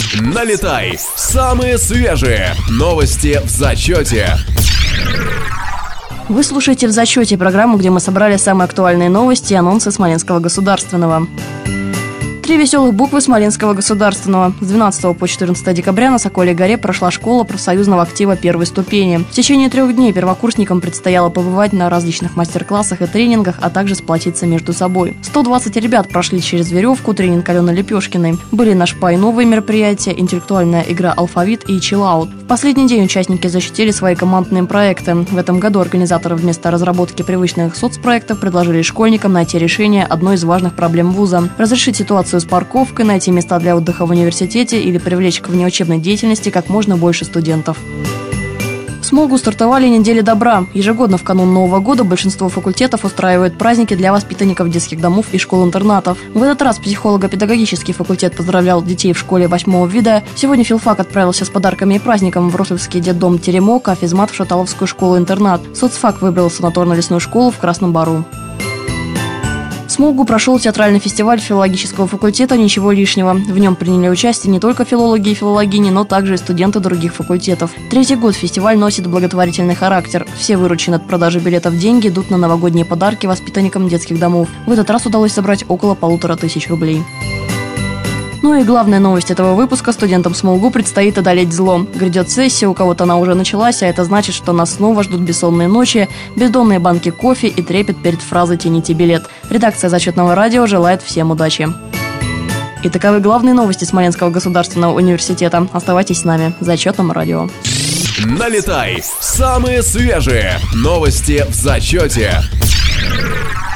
Налетай! Самые свежие новости в зачете. Вы слушаете «В зачете» программу, где мы собрали самые актуальные новости и анонсы Смоленского государственного. 3 веселых буквы Смоленского государственного. С 12 по 14 декабря на Сокольей горе прошла школа профсоюзного актива первой ступени. В течение 3 дней первокурсникам предстояло побывать на различных мастер-классах и тренингах, а также сплотиться между собой. 120 ребят прошли через веревку, тренинг Алены Лепешкиной. Были на ШПА и новые мероприятия, интеллектуальная игра «Алфавит» и «Чиллаут». В последний день участники защитили свои командные проекты. В этом году организаторы вместо разработки привычных соцпроектов предложили школьникам найти решение одной из важных проблем вуза – разрешить ситуацию с парковкой, найти места для отдыха в университете или привлечь к внеучебной деятельности как можно больше студентов. В Смолгу стартовали недели добра. Ежегодно в канун Нового года большинство факультетов устраивают праздники для воспитанников детских домов и школ-интернатов. В этот раз психолого-педагогический факультет поздравлял детей в школе 8-го вида. Сегодня филфак отправился с подарками и праздником в Вроцлавский детдом «Теремок», а физмат в Шаталовскую школу-интернат. Соцфак выбрал санаторно-лесную школу в Красном Бару. В Смолгу прошел театральный фестиваль филологического факультета «Ничего лишнего». В нем приняли участие не только филологи и филологини, но также и студенты других факультетов. 3-й год фестиваль носит благотворительный характер. Все вырученные от продажи билетов деньги идут на новогодние подарки воспитанникам детских домов. В этот раз удалось собрать около 1500 рублей. Ну и главная новость этого выпуска: студентам Смолгу предстоит одолеть зло. Грядет сессия, у кого-то она уже началась, а это значит, что нас снова ждут бессонные ночи, бездонные банки кофе и трепет перед фразой «тяните билет». Редакция Зачетного радио желает всем удачи. И таковы главные новости Смоленского государственного университета. Оставайтесь с нами. Зачетном радио. Налетай! Самые свежие новости в зачете.